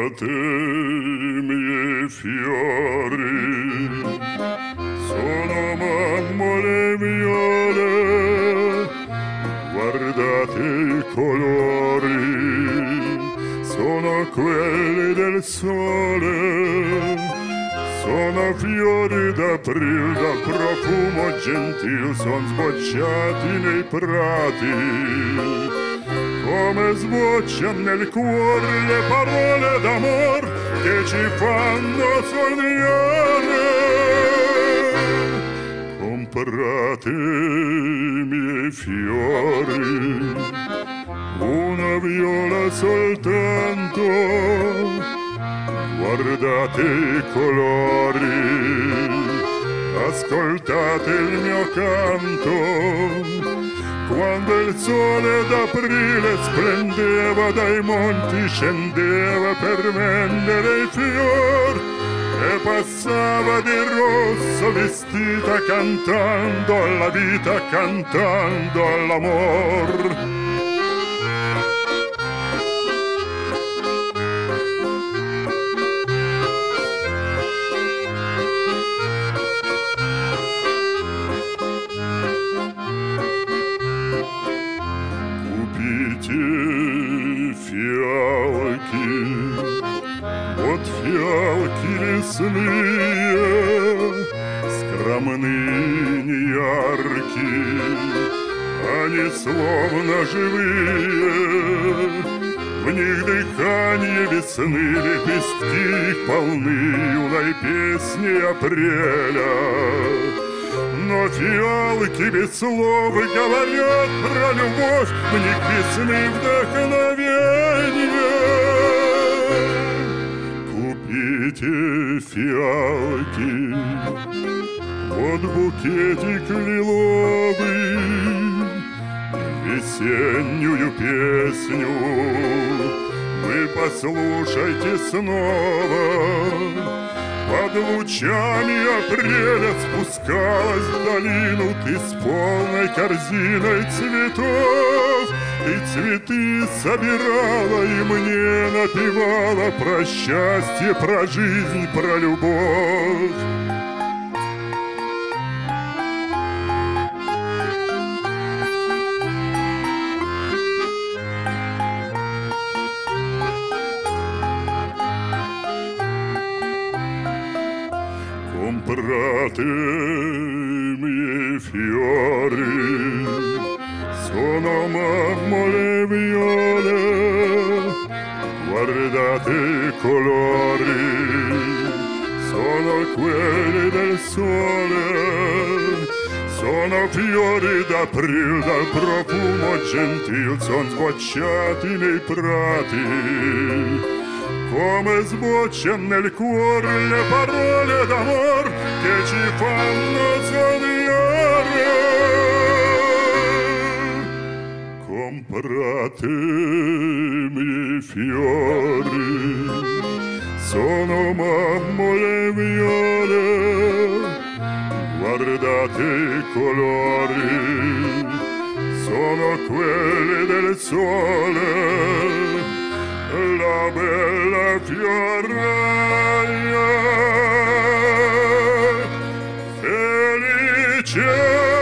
Guardate i miei fiori, sono mammole viole, guardate i colori, sono quelli del sole, sono fiori d'aprile dal profumo gentil, son sbocciati nei prati, come sbocciano nel cuore le parole d'amor che ci fanno sognare. Comprate i miei fiori, una viola soltanto, guardate i colori, ascoltate il mio canto. Quando il sole d'aprile splendeva dai monti, scendeva per vendere i fior e passava di rosso vestita cantando alla vita, cantando all'amor. Фиалки, вот фиалки лесные, скромные, неяркие, они словно живые, в них дыхание весны, лепестки их полны юной песни апреля. Но фиалки без слов говорят про любовь, в них весны вдохновение. Купите фиалки, вот букетик лиловый, весеннюю песню вы послушайте снова. Под лучами апреля спускалась в долину ты с полной корзиной цветов. Ты цветы собирала и мне напевала про счастье, про жизнь, про любовь. Comprate i miei fiori, sono mammole viole, guardate i colori, sono quelli del sole, sono fiori d'aprile dal profumo gentil, son sbocciati nei prati. Come sbocciano nel cuore le parole d'amor che ci fanno sognare. Comprate i miei fiori, sono mammole viole, guardate i colori, sono quelli del sole. La bella fioraglia felice